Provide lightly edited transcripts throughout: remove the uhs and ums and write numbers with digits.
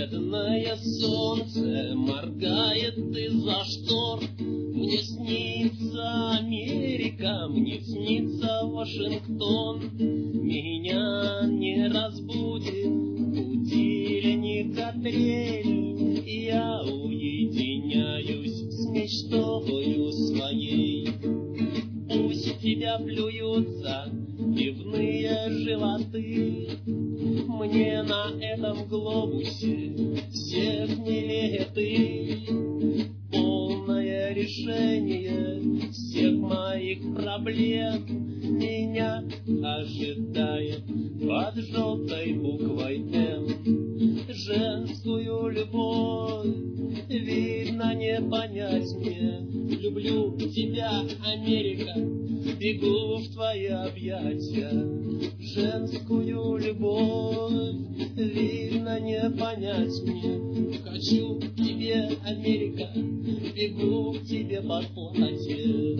Бледное солнце моргает из-за штор. Мне снится Америка, мне снится Вашингтон. Меня не разбудит будильник от трель. Я уединяюсь с мечтою своей. Пусть тебя плюются пивные животы. Мне на этом глобусе всех милее ты. Полное решение всех моих проблем меня ожидает под желтой буквой М. Женскую любовь видно не понять мне. Люблю тебя, Америка, бегу в твои объятия. Женскую любовь видно не понять мне. Хочу к тебе, Америка, бегу к тебе под платье.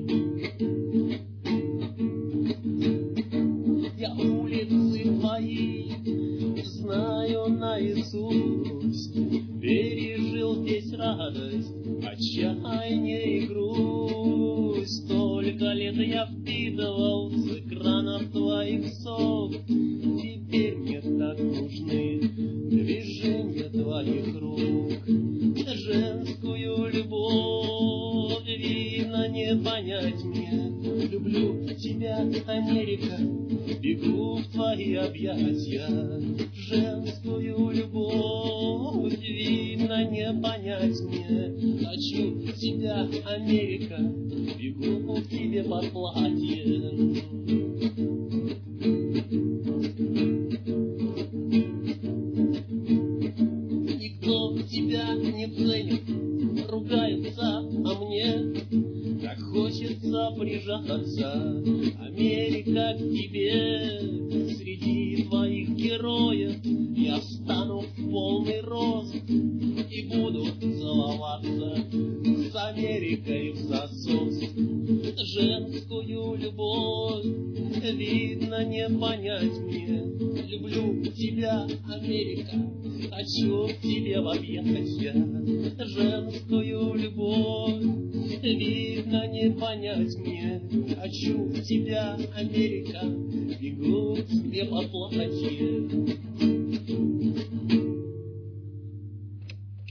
Я улицы твои знаю наизусть, пережил здесь радость, отчаяние и грусть. Столько лет я впитывал с экранов твоих сов. Теперь мне так нужны движения твоих рук. Женскую любовь видно не понять мне. Люблю тебя, Америка, бегу в твои объятия. Женскую любовь видно не понять мне. Хочу тебя, Америка, бегу к тебе под платье. Никто тебя не ценит, ругается, а мне так хочется прижаться, Америка, к тебе. Среди твоих героев я встану в полный рост и буду целоваться с Америкой в засос. Женскую любовь видно не понять мне. Люблю тебя, Америка, хочу к тебе в объятия. Женскую любовь видно не понять мне. Хочу к тебя, Америка, бегу к тебе по платье.